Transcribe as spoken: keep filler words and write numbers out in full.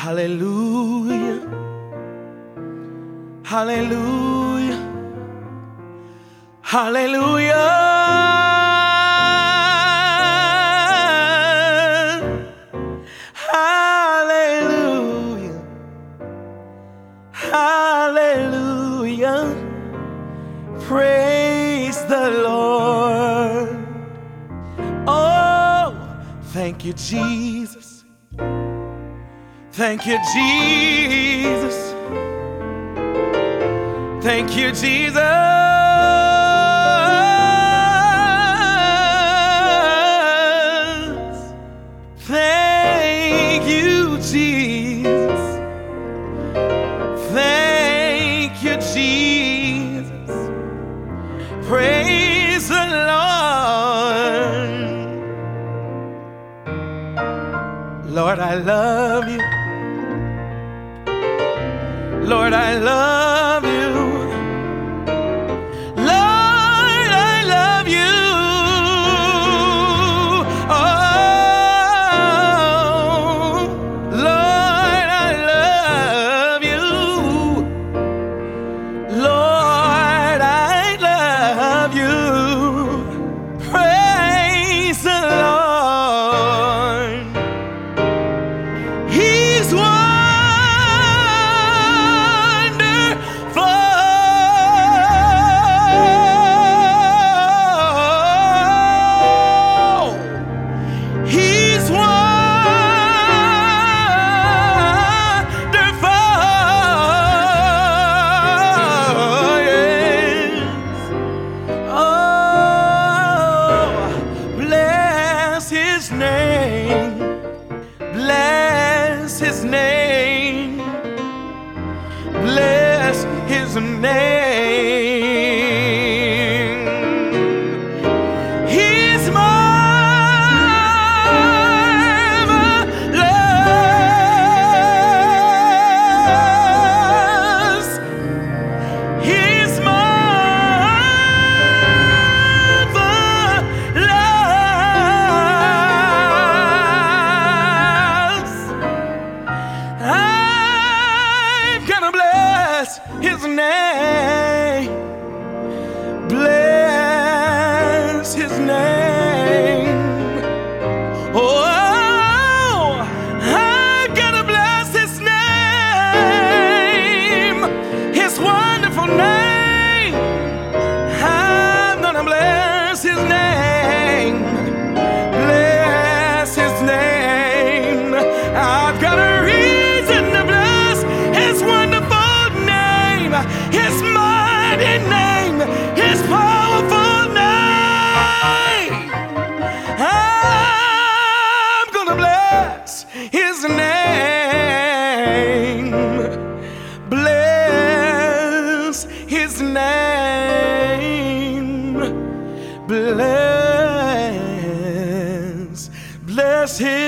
Hallelujah, hallelujah, hallelujah, hallelujah, hallelujah. Praise the Lord. Oh, thank you, Jesus. Thank you, Jesus. Thank you, Jesus. Thank you, Jesus. Thank you, Jesus. Praise the Lord. Lord, I love you. Lord, I love you. Lord, I love you. Oh, Lord, I love you. Lord, I love you. Praise the Lord. He's one. His name, bless his name, bless his name. He's marvelous. He's his name, bless his name. Oh, I gotta bless his name, his wonderful name. I'm gonna bless his name, bless his name. I've got a reason to bless his wonderful, his mighty name, his powerful name. I'm gonna bless his name, bless his name, bless, bless his